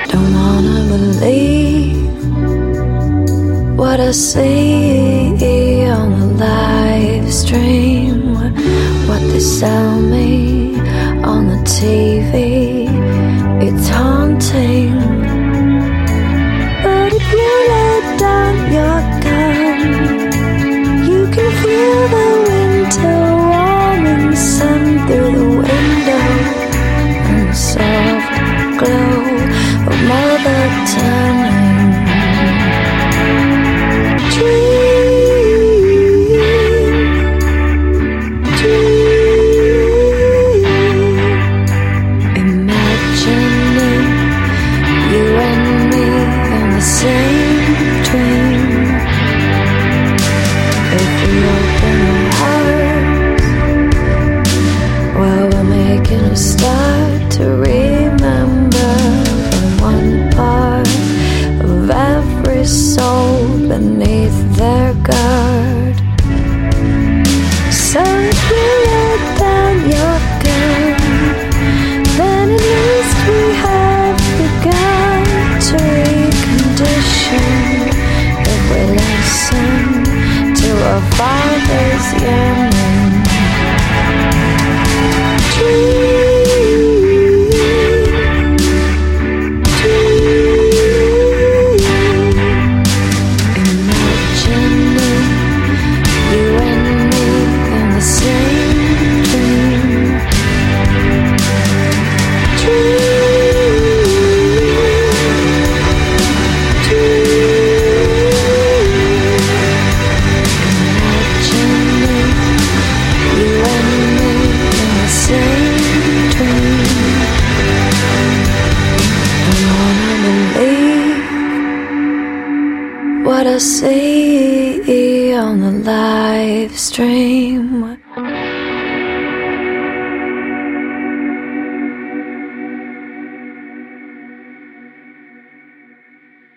Don't wanna believe what I see on the live stream, what they sell me on the TV. It's haunting. But if you lay down your gun, you can feel the winter warming sun through the window and the soft glow of mother turning. Imagining you and me in the same dream. If we open our hearts, well, we're making a start to remember the one part of every soul beneath their guard. So if you lay down your gun, then at least we have begun to recondition. If we listen to our Father's yearning. Imagining you and me in the same dream. What I see on the live stream.